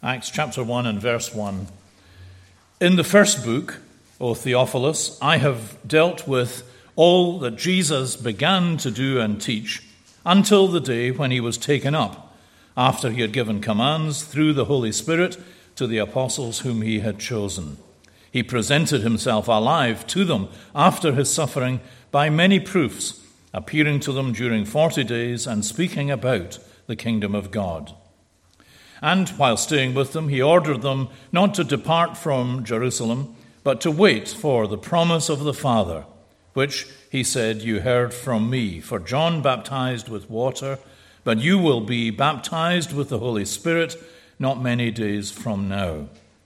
Acts chapter 1 and verse 1. In the first book, O Theophilus, I have dealt with all that Jesus began to do and teach until the day when he was taken up, after he had given commands through the Holy Spirit to the apostles whom he had chosen. He presented himself alive to them after his suffering by many proofs, appearing to them during 40 days and speaking about the kingdom of God. And while staying with them, he ordered them not to depart from Jerusalem, but to wait for the promise of the Father, which, he said, you heard from me. For John baptized with water, but you will be baptized with the Holy Spirit not many days from now.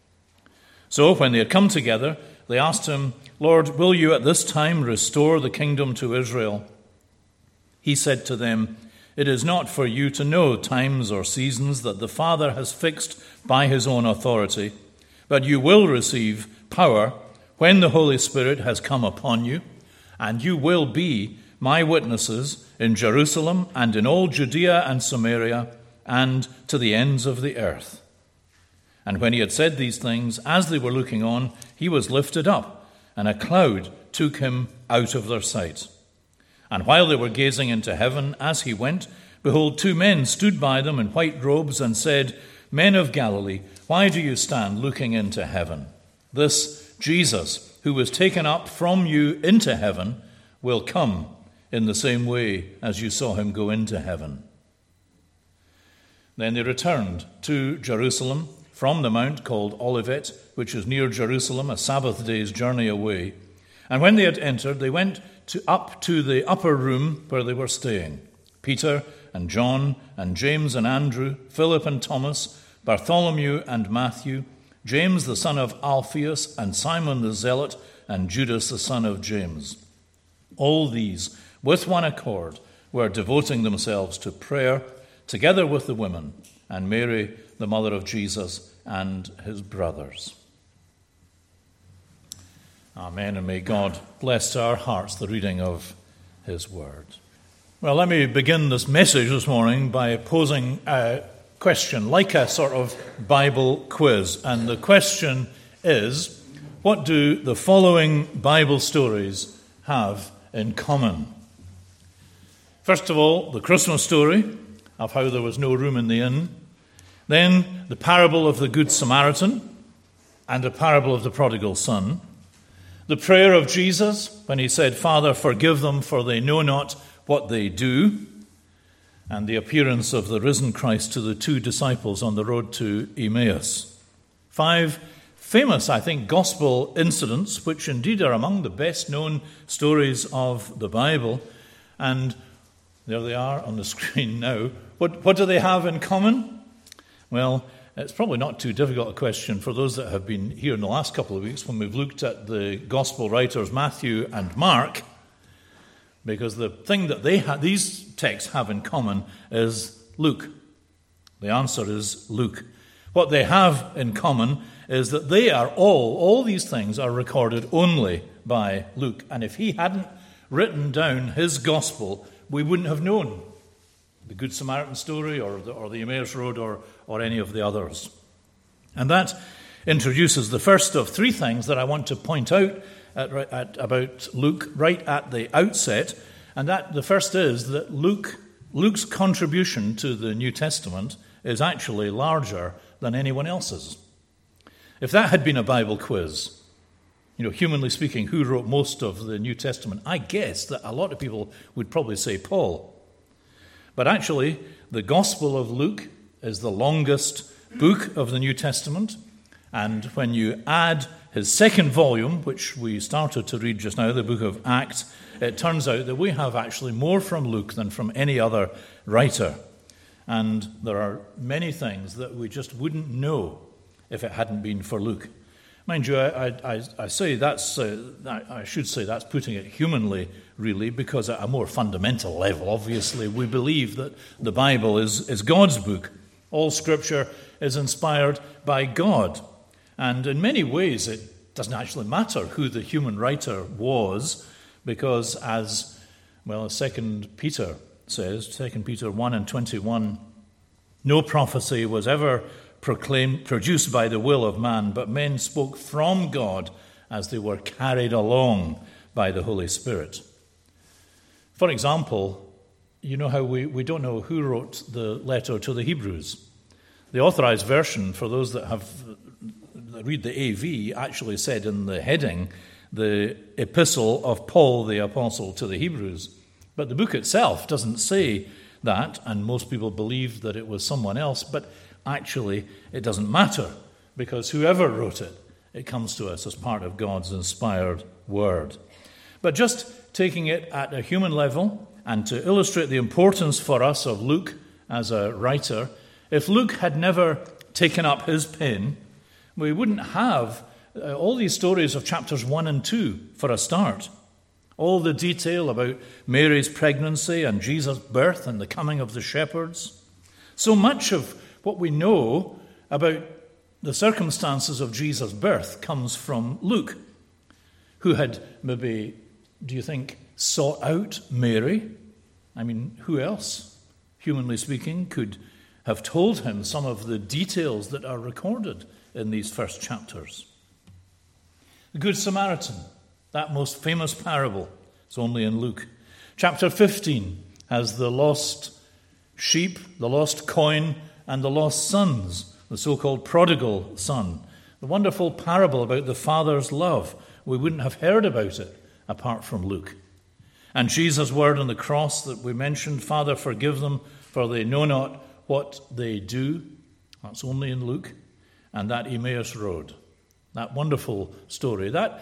So when they had come together, they asked him, Lord, will you at this time restore the kingdom to Israel? He said to them, it is not for you to know times or seasons that the Father has fixed by his own authority, but you will receive power when the Holy Spirit has come upon you, and you will be my witnesses in Jerusalem and in all Judea and Samaria and to the ends of the earth. And when he had said these things, as they were looking on, he was lifted up, and a cloud took him out of their sight. And while they were gazing into heaven as he went, behold, 2 men stood by them in white robes and said, Men of Galilee, why do you stand looking into heaven? This Jesus, who was taken up from you into heaven, will come in the same way as you saw him go into heaven. Then they returned to Jerusalem from the mount called Olivet, which is near Jerusalem, a Sabbath day's journey away. And when they had entered, they went up to the upper room where they were staying. Peter and John and James and Andrew, Philip and Thomas, Bartholomew and Matthew, James the son of Alphaeus, and Simon the Zealot, and Judas the son of James. All these, with one accord, were devoting themselves to prayer, together with the women, and Mary, the mother of Jesus, and his brothers. Amen, and may God bless to our hearts the reading of his word. Well, let me begin this message this morning by posing a question, like a sort of Bible quiz. And the question is, what do the following Bible stories have in common? First of all, the Christmas story of how there was no room in the inn. Then the parable of the Good Samaritan and the parable of the prodigal son. The prayer of Jesus when he said, Father, forgive them, for they know not what they do. And the appearance of the risen Christ to the 2 disciples on the road to Emmaus. 5 famous, I think, gospel incidents, which indeed are among the best-known stories of the Bible. And there they are on the screen now. What do they have in common? Well, it's probably not too difficult a question for those that have been here in the last couple of weeks when we've looked at the gospel writers Matthew and Mark, because the thing that these texts have in common is Luke. The answer is Luke. What they have in common is that they are all these things are recorded only by Luke. And if he hadn't written down his gospel, we wouldn't have known the Good Samaritan story or the Emmaus Road or any of the others. And that introduces the first of 3 things that I want to point out about Luke right at the outset. And that the first is that Luke's contribution to the New Testament is actually larger than anyone else's. If that had been a Bible quiz, humanly speaking, who wrote most of the New Testament, I guess that a lot of people would probably say Paul. But actually, the Gospel of Luke is the longest book of the New Testament. And when you add his second volume, which we started to read just now, the book of Acts, it turns out that we have actually more from Luke than from any other writer. And there are many things that we just wouldn't know if it hadn't been for Luke. Mind you, I say that's I should say that's putting it humanly, really, because at a more fundamental level, obviously, we believe that the Bible is God's book. All Scripture is inspired by God. And in many ways, it doesn't actually matter who the human writer was, because as 2 Peter says, 2 Peter 1 and 21, no prophecy was ever produced by the will of man, but men spoke from God as they were carried along by the Holy Spirit. For example, you know how we don't know who wrote the letter to the Hebrews. The Authorized Version, for those that read the AV, actually said in the heading, the Epistle of Paul the Apostle to the Hebrews. But the book itself doesn't say that, and most people believe that it was someone else, but actually it doesn't matter, because whoever wrote it, it comes to us as part of God's inspired word. But just taking it at a human level, and to illustrate the importance for us of Luke as a writer, if Luke had never taken up his pen, we wouldn't have all these stories of chapters 1 and 2 for a start. All the detail about Mary's pregnancy and Jesus' birth and the coming of the shepherds. So much of what we know about the circumstances of Jesus' birth comes from Luke, who had maybe, do you think, sought out Mary? I mean, who else, humanly speaking, could have told him some of the details that are recorded in these first chapters? The Good Samaritan, that most famous parable, is only in Luke. Chapter 15 has the lost sheep, the lost coin, and the lost sons, the so-called prodigal son. The wonderful parable about the Father's love. We wouldn't have heard about it apart from Luke. And Jesus' word on the cross that we mentioned, Father, forgive them, for they know not what they do. That's only in Luke. And that Emmaus Road, that wonderful story, that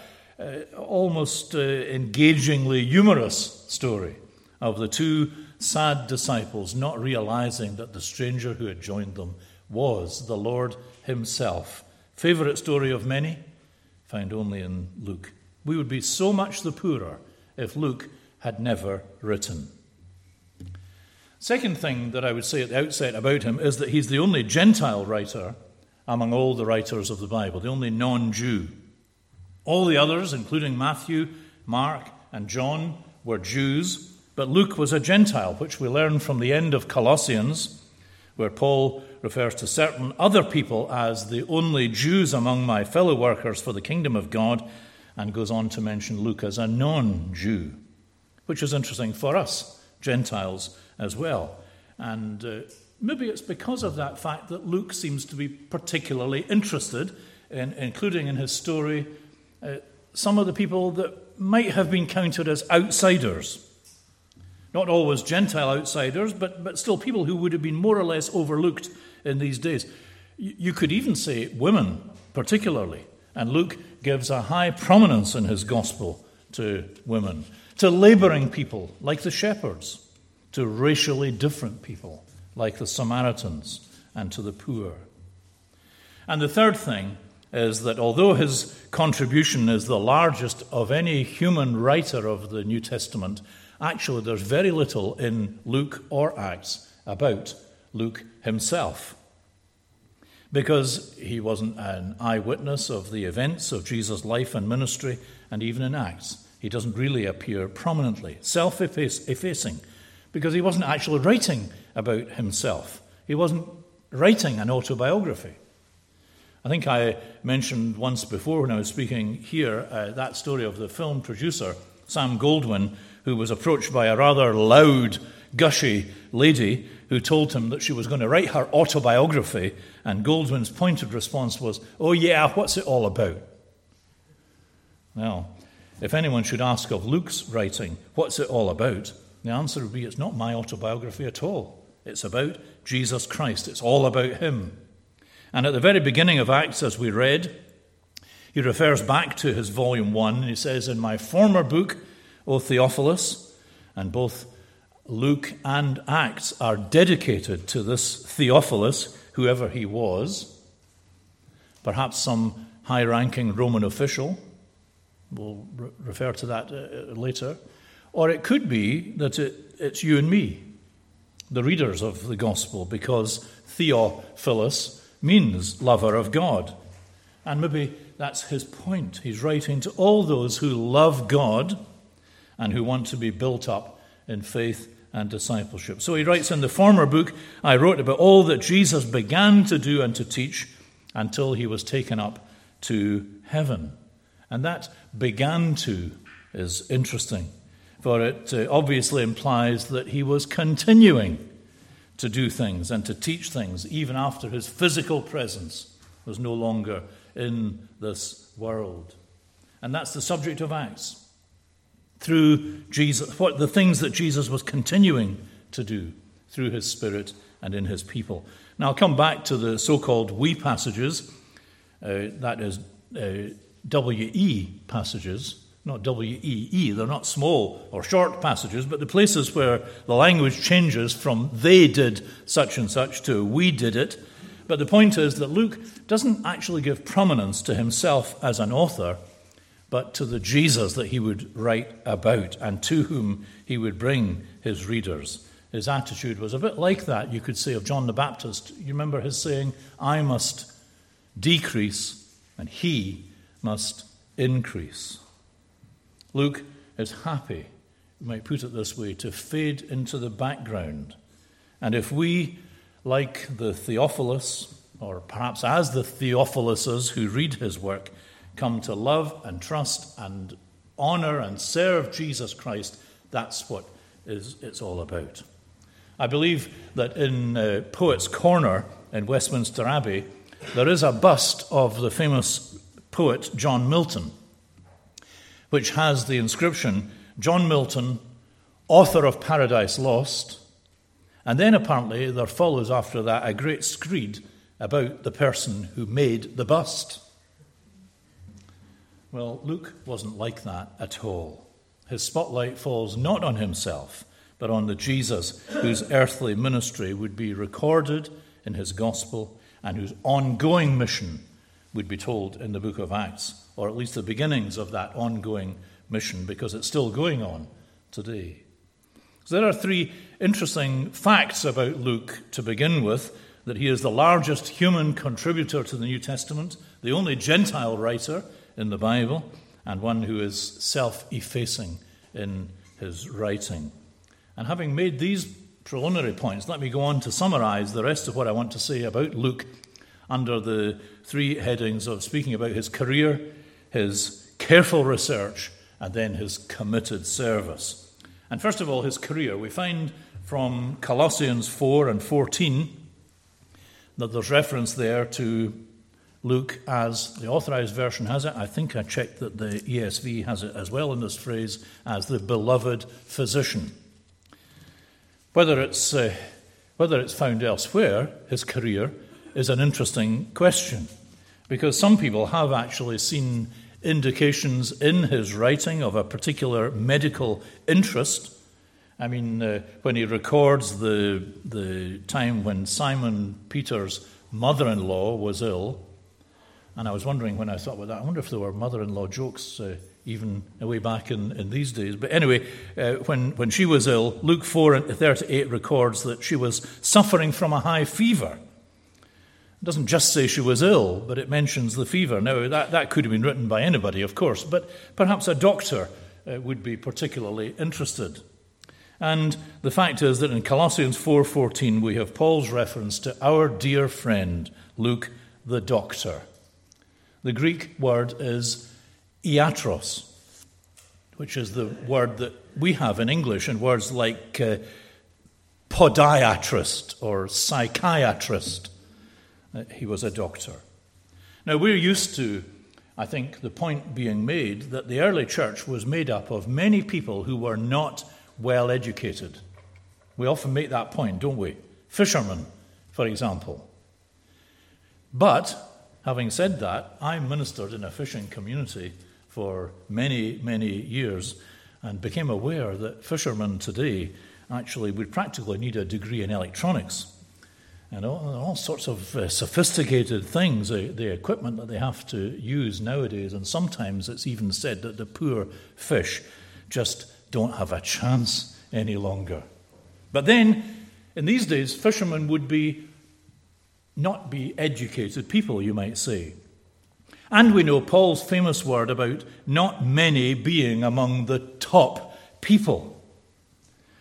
almost engagingly humorous story of the two sad disciples not realizing that the stranger who had joined them was the Lord himself. Favorite story of many, found only in Luke. We would be so much the poorer if Luke had never written. Second thing that I would say at the outset about him is that he's the only Gentile writer among all the writers of the Bible, the only non-Jew. All the others, including Matthew, Mark, and John, were Jews, but Luke was a Gentile, which we learn from the end of Colossians, where Paul refers to certain other people as the only Jews among my fellow workers for the kingdom of God, and goes on to mention Luke as a non-Jew, which is interesting for us, Gentiles, as well. And maybe it's because of that fact that Luke seems to be particularly interested in including in his story some of the people that might have been counted as outsiders. Not always Gentile outsiders, but still people who would have been more or less overlooked in these days. You could even say women, particularly. And Luke gives a high prominence in his gospel to women, to labouring people like the shepherds, to racially different people like the Samaritans, and to the poor. And the third thing is that although his contribution is the largest of any human writer of the New Testament, actually there's very little in Luke or Acts about Luke himself, because he wasn't an eyewitness of the events of Jesus' life and ministry, and even in Acts he doesn't really appear prominently, self-effacing, because he wasn't actually writing about himself. He wasn't writing an autobiography. I think I mentioned once before when I was speaking here that story of the film producer, Sam Goldwyn, who was approached by a rather loud, gushy lady who told him that she was going to write her autobiography, and Goldwyn's pointed response was, "Oh yeah, what's it all about?" Well, if anyone should ask of Luke's writing, what's it all about? The answer would be, it's not my autobiography at all. It's about Jesus Christ. It's all about him. And at the very beginning of Acts, as we read, he refers back to his volume 1, and he says, "In my former book, O Theophilus," and both Luke and Acts are dedicated to this Theophilus, whoever he was, perhaps some high-ranking Roman official. We'll refer to that later. Or it could be that it's you and me, the readers of the gospel, because Theophilus means lover of God. And maybe that's his point. He's writing to all those who love God and who want to be built up in faith and discipleship. So he writes in the former book, I wrote about all that Jesus began to do and to teach until he was taken up to heaven. And that began to is interesting, for it obviously implies that he was continuing to do things and to teach things even after his physical presence was no longer in this world. And that's the subject of Acts. Through Jesus, what the things that Jesus was continuing to do through his Spirit and in his people. Now I'll come back to the so-called we passages, that is W-E passages, not W-E-E. They're not small or short passages, but the places where the language changes from they did such and such to we did it. But the point is that Luke doesn't actually give prominence to himself as an author, but to the Jesus that he would write about and to whom he would bring his readers. His attitude was a bit like that, you could say, of John the Baptist. You remember his saying, I must decrease and he must increase. Luke is happy, we might put it this way, to fade into the background. And if we, like the Theophilus, or perhaps as the Theophiluses who read his work, come to love and trust and honor and serve Jesus Christ, that's what it's all about. I believe that in Poets' Corner in Westminster Abbey, there is a bust of the famous poet John Milton, which has the inscription, John Milton, author of Paradise Lost, and then apparently there follows after that a great screed about the person who made the bust. Well, Luke wasn't like that at all. His spotlight falls not on himself, but on the Jesus whose earthly ministry would be recorded in his gospel and whose ongoing mission would be told in the book of Acts, or at least the beginnings of that ongoing mission, because it's still going on today. So there are three interesting facts about Luke to begin with: that he is the largest human contributor to the New Testament, the only Gentile writer in the Bible, and one who is self-effacing in his writing. And having made these preliminary points, let me go on to summarize the rest of what I want to say about Luke under the three headings of speaking about his career, his careful research, and then his committed service. And first of all, his career. We find from Colossians 4 and 14 that there's reference there to Luke, as the Authorized Version has it. I think I checked that the ESV has it as well in this phrase, as the beloved physician. Whether it's found elsewhere, his career, is an interesting question, because some people have actually seen indications in his writing of a particular medical interest. I mean, when he records the time when Simon Peter's mother-in-law was ill, and I was wondering when I thought about that, I wonder if there were mother-in-law jokes even way back in these days. But anyway, when she was ill, Luke 4:38 records that she was suffering from a high fever. It doesn't just say she was ill, but it mentions the fever. Now, that could have been written by anybody, of course, but perhaps a doctor would be particularly interested. And the fact is that in Colossians 4:14 we have Paul's reference to our dear friend, Luke the doctor. The Greek word is iatros, which is the word that we have in English in words like podiatrist or psychiatrist. He was a doctor. Now, we're used to, I think, the point being made that the early church was made up of many people who were not well educated. We often make that point, don't we? Fishermen, for example. But, having said that, I ministered in a fishing community for many, many years and became aware that fishermen today actually would practically need a degree in electronics and all sorts of sophisticated things, the equipment that they have to use nowadays. And sometimes it's even said that the poor fish just don't have a chance any longer. But then, in these days, fishermen would not be educated people, you might say. And we know Paul's famous word about not many being among the top people.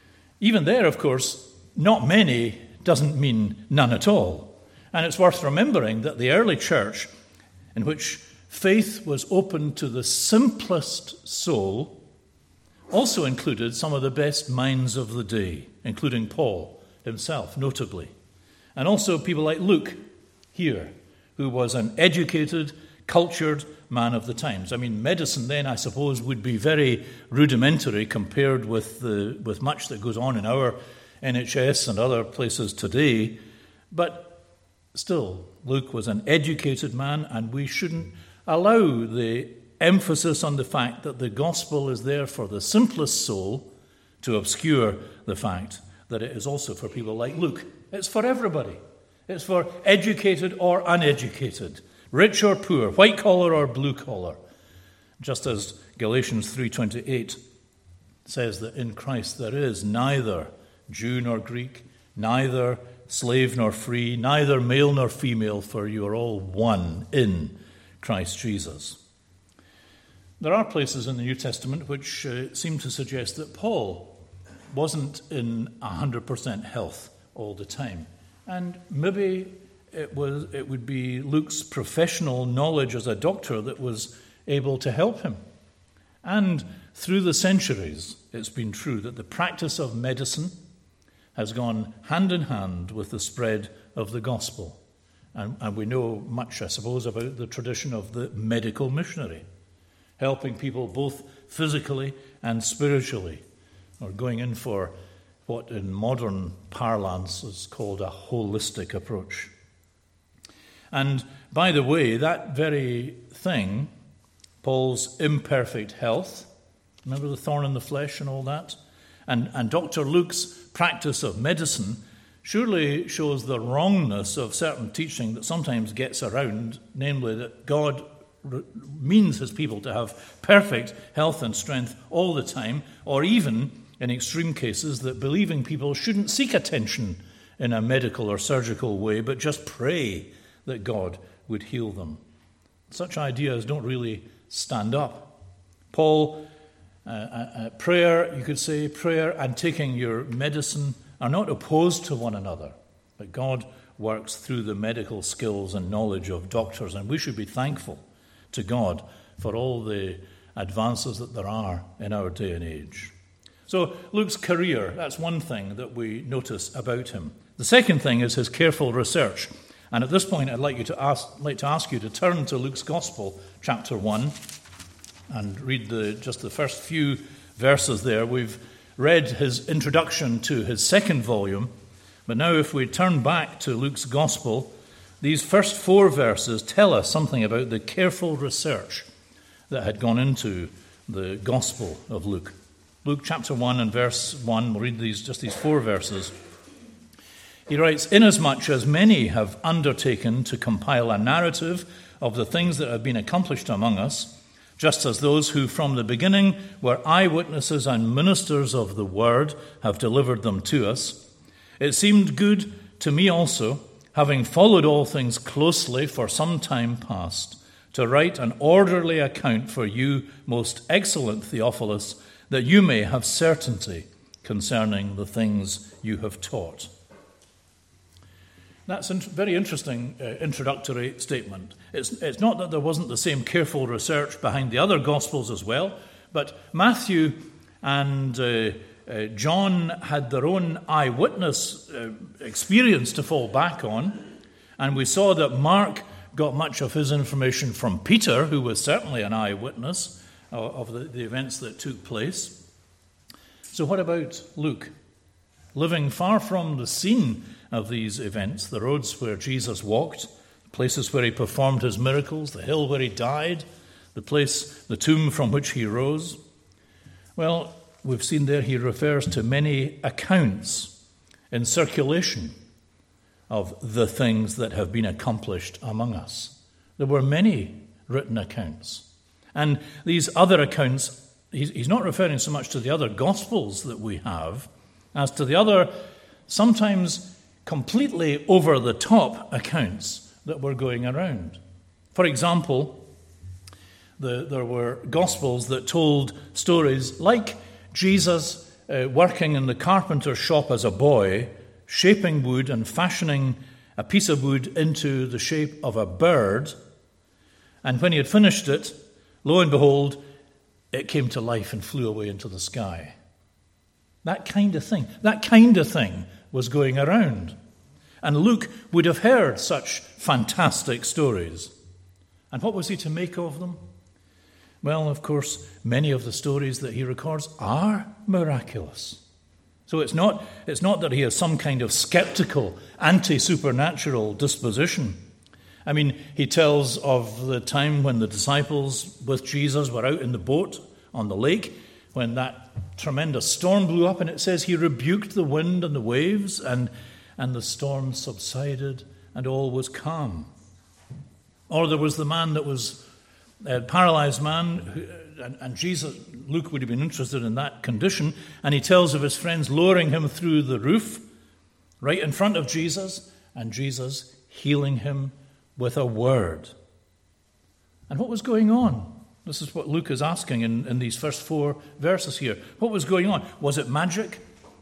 Even there, of course, not many doesn't mean none at all. And it's worth remembering that the early church, in which faith was open to the simplest soul, also included some of the best minds of the day, including Paul himself, notably. And also people like Luke here, who was an educated, cultured man of the times. I mean, medicine then, I suppose, would be very rudimentary compared with much that goes on in our NHS and other places today. But still, Luke was an educated man, and we shouldn't allow the emphasis on the fact that the gospel is there for the simplest soul to obscure the fact that it is also for people like Luke. It's for everybody. It's for educated or uneducated, rich or poor, white collar or blue collar. Just as Galatians 3:28 says that in Christ there is neither Jew nor Greek, neither slave nor free, neither male nor female, for you are all one in Christ Jesus. There are places in the New Testament which seem to suggest that Paul wasn't in 100% health all the time. And maybe it would be Luke's professional knowledge as a doctor that was able to help him. And through the centuries, it's been true that the practice of medicine has gone hand in hand with the spread of the gospel. And we know much, I suppose, about the tradition of the medical missionary, helping people both physically and spiritually, or going in for what in modern parlance is called a holistic approach. And by the way, that very thing, Paul's imperfect health, remember the thorn in the flesh and all that? And Dr. Luke's practice of medicine surely shows the wrongness of certain teaching that sometimes gets around, namely that God means his people to have perfect health and strength all the time, or even, in extreme cases, that believing people shouldn't seek attention in a medical or surgical way, but just pray that God would heal them. Such ideas don't really stand up. Paul, prayer, you could say, prayer and taking your medicine are not opposed to one another, but God works through the medical skills and knowledge of doctors, and we should be thankful to God for all the advances that there are in our day and age. So Luke's career, that's one thing that we notice about him. The second thing is his careful research. And at this point, I'd like to ask you to turn to Luke's Gospel, chapter 1, and read just the first few verses there. We've read his introduction to his second volume, but now if we turn back to Luke's Gospel, these first 4 verses tell us something about the careful research that had gone into the Gospel of Luke. Luke chapter 1 and verse 1, we'll read these 4 verses. He writes, "Inasmuch as many have undertaken to compile a narrative of the things that have been accomplished among us, just as those who from the beginning were eyewitnesses and ministers of the word have delivered them to us, it seemed good to me also, having followed all things closely for some time past, to write an orderly account for you, most excellent Theophilus, that you may have certainty concerning the things you have taught." That's a very interesting introductory statement. It's not that there wasn't the same careful research behind the other Gospels as well, but Matthew and John had their own eyewitness experience to fall back on, and we saw that Mark got much of his information from Peter, who was certainly an eyewitness of the events that took place. So what about Luke? Living far from the scene of these events, the roads where Jesus walked, places where he performed his miracles, the hill where he died, the tomb from which he rose. Well, we've seen there he refers to many accounts in circulation of the things that have been accomplished among us. There were many written accounts. And these other accounts, he's not referring so much to the other Gospels that we have as to the other, sometimes completely over-the-top accounts that were going around. For example, there were Gospels that told stories like Jesus working in the carpenter's shop as a boy, shaping wood and fashioning a piece of wood into the shape of a bird. And when he had finished it, lo and behold, it came to life and flew away into the sky. That kind of thing was going around. And Luke would have heard such fantastic stories. And what was he to make of them? Well, of course, many of the stories that he records are miraculous. So it's not that he has some kind of skeptical, anti-supernatural disposition. I mean, he tells of the time when the disciples with Jesus were out in the boat on the lake, when that tremendous storm blew up, and it says he rebuked the wind and the waves, and the storm subsided, and all was calm. Or there was the man that was a paralyzed man, and Jesus, Luke would have been interested in that condition, and he tells of his friends lowering him through the roof, right in front of Jesus, and Jesus healing him with a word. And what was going on? This is what Luke is asking in these first 4 verses here. What was going on? Was it magic?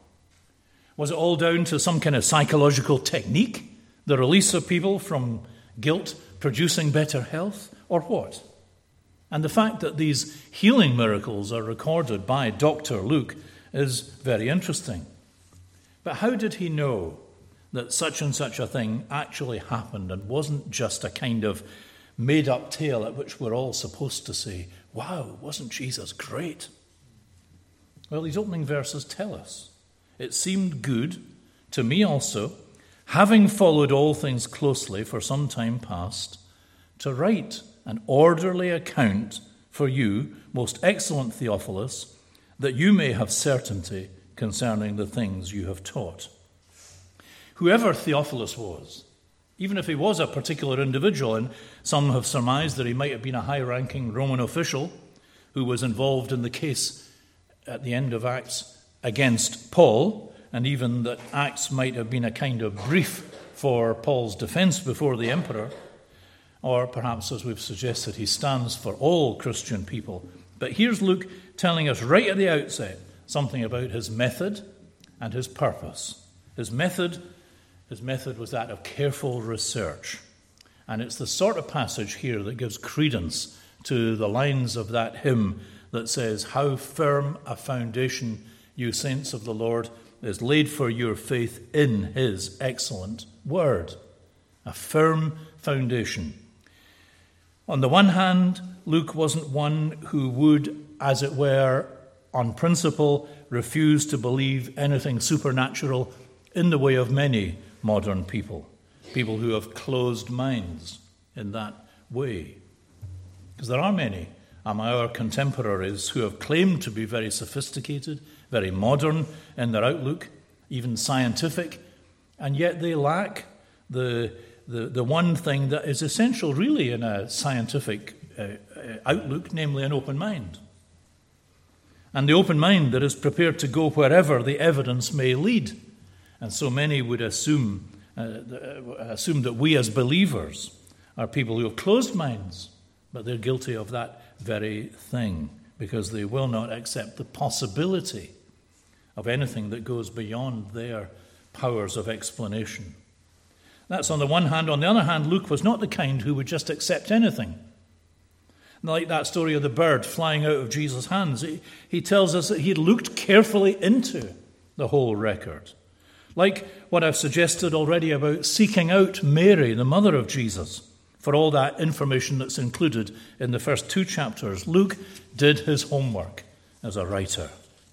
Was it all down to some kind of psychological technique? The release of people from guilt producing better health? Or what? And the fact that these healing miracles are recorded by Dr. Luke is very interesting. But how did he know that such and such a thing actually happened and wasn't just a kind of made-up tale at which we're all supposed to say, wow, wasn't Jesus great? Well, these opening verses tell us. It seemed good to me also, having followed all things closely for some time past, to write an orderly account for you, most excellent Theophilus, that you may have certainty concerning the things you have taught. Whoever Theophilus was, even if he was a particular individual, and some have surmised that he might have been a high-ranking Roman official who was involved in the case at the end of Acts against Paul, and even that Acts might have been a kind of brief for Paul's defense before the emperor, or perhaps, as we've suggested, he stands for all Christian people. But here's Luke telling us right at the outset something about his method and his purpose. His method was that of careful research. And it's the sort of passage here that gives credence to the lines of that hymn that says, "How firm a foundation, you saints of the Lord, is laid for your faith in his excellent word." A firm foundation. On the one hand, Luke wasn't one who would, as it were, on principle, refuse to believe anything supernatural in the way of many modern people who have closed minds in that way. Because there are many among our contemporaries who have claimed to be very sophisticated, very modern in their outlook, even scientific, and yet they lack the one thing that is essential really in a scientific outlook, namely an open mind. And the open mind that is prepared to go wherever the evidence may lead. And so many would assume that we as believers are people who have closed minds, but they're guilty of that very thing because they will not accept the possibility of anything that goes beyond their powers of explanation. That's on the one hand. On the other hand, Luke was not the kind who would just accept anything. Like that story of the bird flying out of Jesus' hands, he tells us that he looked carefully into the whole record. Like what I've suggested already about seeking out Mary, the mother of Jesus, for all that information that's included in the first 2 chapters, Luke did his homework as a writer.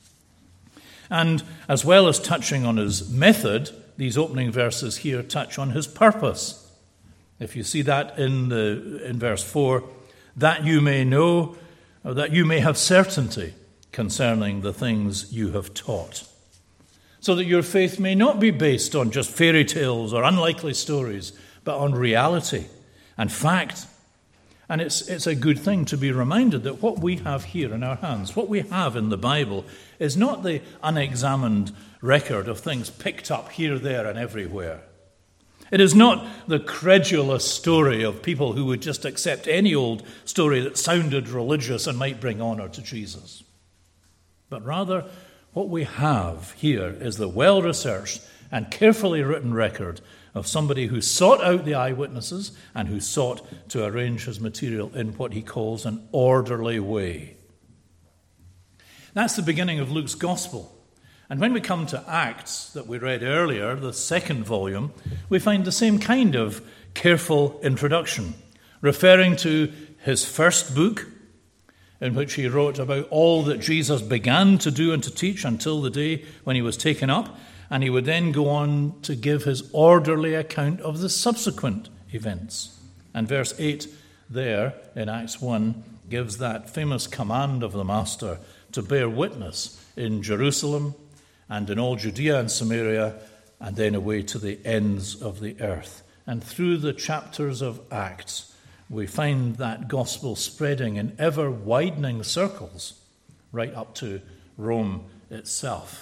And as well as touching on his method, these opening verses here touch on his purpose. If you see that in verse 4, that you may know, or that you may have certainty concerning the things you have taught, so that your faith may not be based on just fairy tales or unlikely stories, but on reality and fact. And it's a good thing to be reminded that what we have here in our hands, what we have in the Bible, is not the unexamined record of things picked up here, there, and everywhere. It is not the credulous story of people who would just accept any old story that sounded religious and might bring honor to Jesus. But rather, what we have here is the well-researched and carefully written record of somebody who sought out the eyewitnesses and who sought to arrange his material in what he calls an orderly way. That's the beginning of Luke's gospel. And when we come to Acts that we read earlier, the second volume, we find the same kind of careful introduction, referring to his first book, in which he wrote about all that Jesus began to do and to teach until the day when he was taken up, and he would then go on to give his orderly account of the subsequent events. And verse 8 there in Acts 1 gives that famous command of the Master to bear witness in Jerusalem and in all Judea and Samaria, and then away to the ends of the earth. And through the chapters of Acts, we find that gospel spreading in ever-widening circles right up to Rome itself.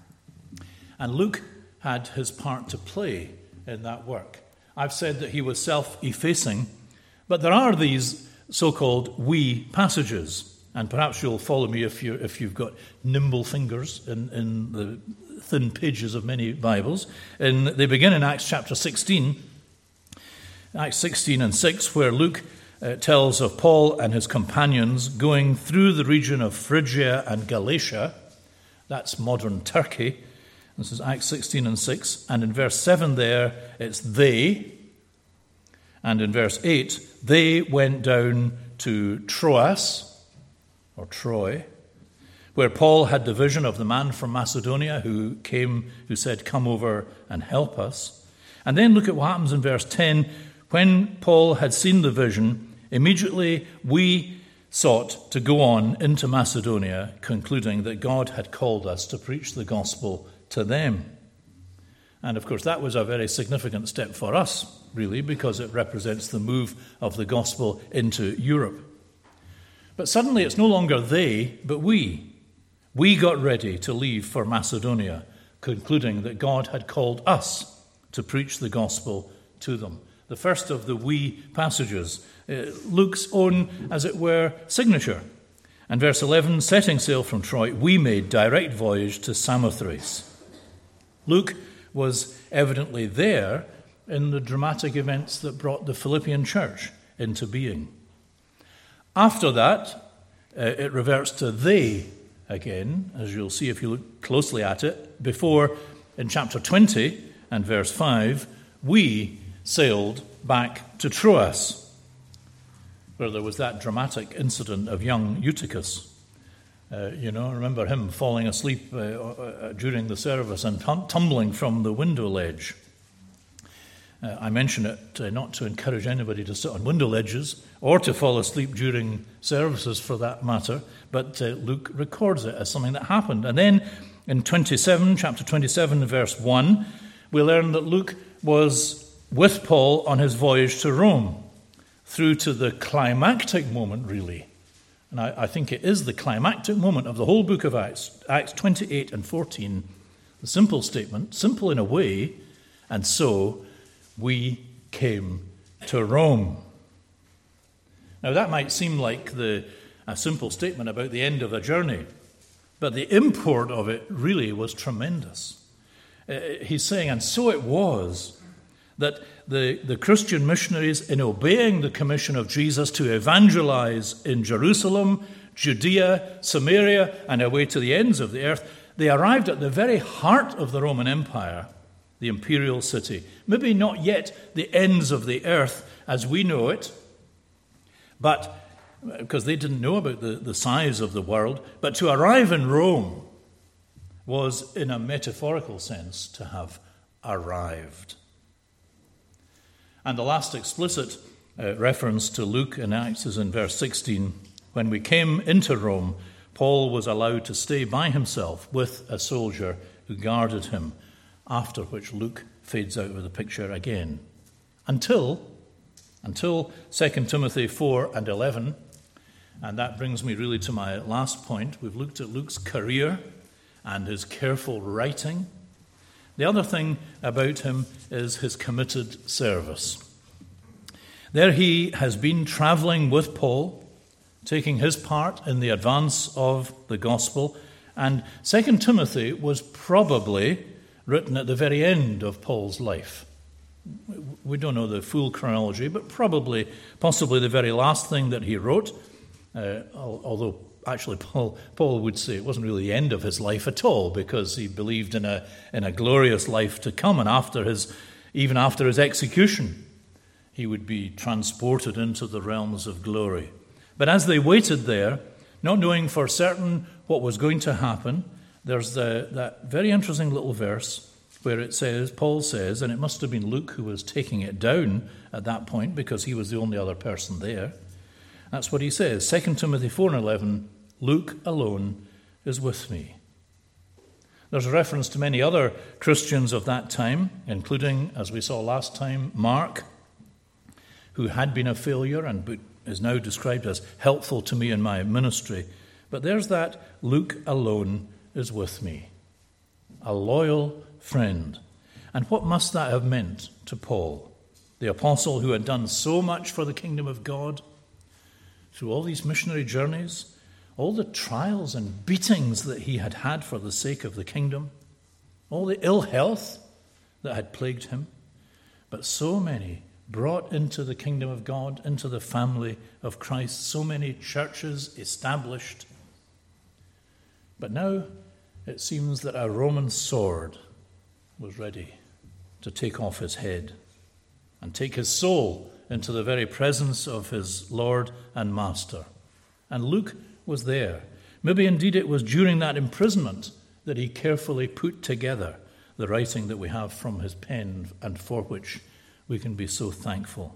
And Luke had his part to play in that work. I've said that he was self-effacing, but there are these so-called we passages, and perhaps you'll follow me if you've got nimble fingers in the thin pages of many Bibles. They begin in Acts chapter 16, Acts 16 and 6, where Luke tells of Paul and his companions going through the region of Phrygia and Galatia. That's modern Turkey. This is Acts 16 and 6. And in verse 7 there, it's they. And in verse 8, they went down to Troas, or Troy, where Paul had the vision of the man from Macedonia who said, "Come over and help us." And then look at what happens in verse 10. When Paul had seen the vision, immediately we sought to go on into Macedonia, concluding that God had called us to preach the gospel to them. And of course, that was a very significant step for us, really, because it represents the move of the gospel into Europe. But suddenly it's no longer they, but we. We got ready to leave for Macedonia, concluding that God had called us to preach the gospel to them. The first of the we passages, Luke's own, as it were, signature. And verse 11, setting sail from Troy, we made direct voyage to Samothrace. Luke was evidently there in the dramatic events that brought the Philippian church into being. After that, it reverts to they again, as you'll see if you look closely at it. Before, in chapter 20 and verse 5, we sailed back to Troas, where there was that dramatic incident of young Eutychus. Remember him falling asleep during the service and tumbling from the window ledge. I mention it not to encourage anybody to sit on window ledges or to fall asleep during services for that matter, but Luke records it as something that happened. And then in chapter 27, verse 1, we learn that Luke was with Paul on his voyage to Rome, through to the climactic moment, really. And I think it is the climactic moment of the whole book of Acts, Acts 28 and 14, the simple statement, simple in a way, and so we came to Rome. Now that might seem like a simple statement about the end of a journey, but the import of it really was tremendous. He's saying, and so it was, that the Christian missionaries, in obeying the commission of Jesus to evangelize in Jerusalem, Judea, Samaria, and away to the ends of the earth, they arrived at the very heart of the Roman Empire, the imperial city. Maybe not yet the ends of the earth as we know it, but because they didn't know about the size of the world, but to arrive in Rome was, in a metaphorical sense, to have arrived. And the last explicit reference to Luke in Acts is in verse 16. When we came into Rome, Paul was allowed to stay by himself with a soldier who guarded him, after which Luke fades out of the picture again. Until 2 Timothy 4 and 11, and that brings me really to my last point. We've looked at Luke's career and his careful writing. The other thing about him is his committed service. There he has been traveling with Paul, taking his part in the advance of the gospel, And 2 Timothy was probably written at the very end of Paul's life. We don't know the full chronology, but possibly the very last thing that he wrote, although actually Paul would say it wasn't really the end of his life at all, because he believed in a glorious life to come, and even after his execution, he would be transported into the realms of glory. But as they waited there, not knowing for certain what was going to happen, there's that very interesting little verse where Paul says, and it must have been Luke who was taking it down at that point because he was the only other person there. That's what he says, 2 Timothy 4:11, Luke alone is with me. There's a reference to many other Christians of that time, including, as we saw last time, Mark, who had been a failure and is now described as helpful to me in my ministry. But there's that Luke alone is with me, a loyal friend. And what must that have meant to Paul, the apostle who had done so much for the kingdom of God through all these missionary journeys, all the trials and beatings that he had had for the sake of the kingdom, all the ill health that had plagued him, but so many brought into the kingdom of God, into the family of Christ, so many churches established. But now it seems that a Roman sword was ready to take off his head and take his soul into the very presence of his Lord and Master. And Luke was there. Maybe indeed it was during that imprisonment that he carefully put together the writing that we have from his pen and for which we can be so thankful.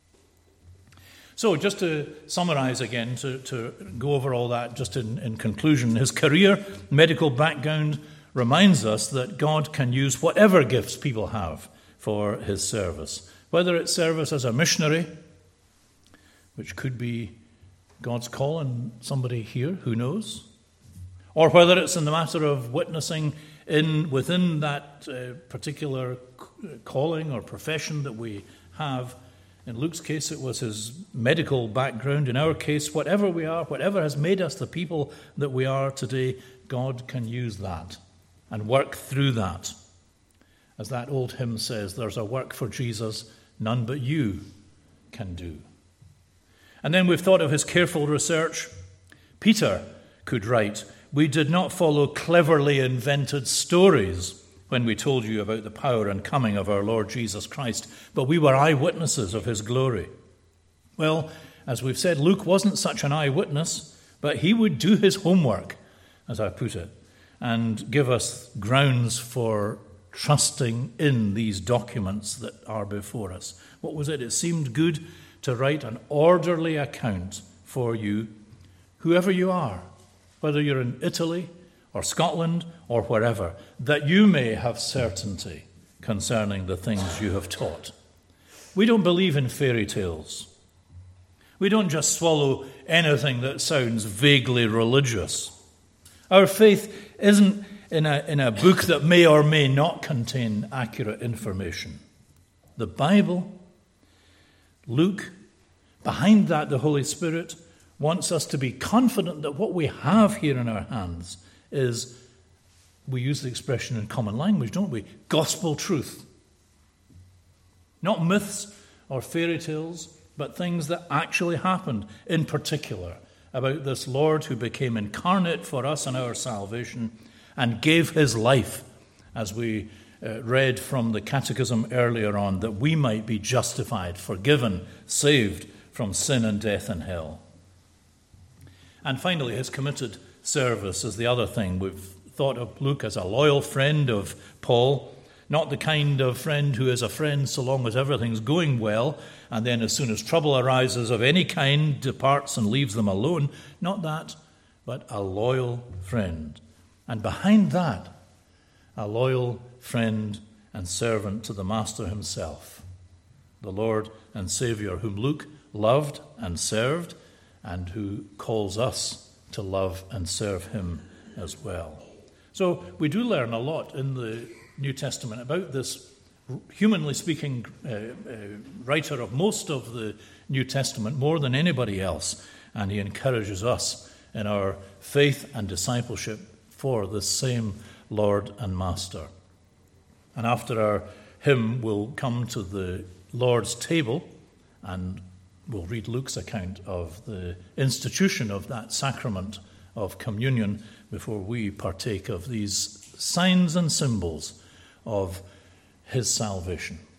So just to summarize again, to go over all that just in conclusion, his career, medical background reminds us that God can use whatever gifts people have for his service. Whether it's service as a missionary, which could be God's call on somebody here, who knows? Or whether it's in the matter of witnessing within that particular calling or profession that we have. In Luke's case, it was his medical background. In our case, whatever we are, whatever has made us the people that we are today, God can use that and work through that. As that old hymn says, there's a work for Jesus none but you can do. And then we've thought of his careful research. Peter could write, "We did not follow cleverly invented stories when we told you about the power and coming of our Lord Jesus Christ, but we were eyewitnesses of his glory." Well, as we've said, Luke wasn't such an eyewitness, but he would do his homework, as I put it, and give us grounds for trusting in these documents that are before us. What was it? It seemed good to write an orderly account for you, whoever you are, whether you're in Italy or Scotland or wherever, that you may have certainty concerning the things you have taught. We don't believe in fairy tales. We don't just swallow anything that sounds vaguely religious. Our faith isn't in a book that may or may not contain accurate information. The Bible, Luke, behind that the Holy Spirit, wants us to be confident that what we have here in our hands is, we use the expression in common language, don't we? Gospel truth. Not myths or fairy tales, but things that actually happened, in particular about this Lord who became incarnate for us in our salvation and gave his life, as we read from the Catechism earlier on, that we might be justified, forgiven, saved from sin and death and hell. And finally, his committed service is the other thing. We've thought of Luke as a loyal friend of Paul, not the kind of friend who is a friend so long as everything's going well, and then as soon as trouble arises of any kind, departs and leaves them alone. Not that, but a loyal friend. And behind that, a loyal friend and servant to the Master himself, the Lord and Saviour, whom Luke loved and served, and who calls us to love and serve him as well. So we do learn a lot in the New Testament about this, humanly speaking, writer of most of the New Testament, more than anybody else, and he encourages us in our faith and discipleship for the same Lord and Master. And after our hymn, we'll come to the Lord's table and we'll read Luke's account of the institution of that sacrament of communion before we partake of these signs and symbols of his salvation.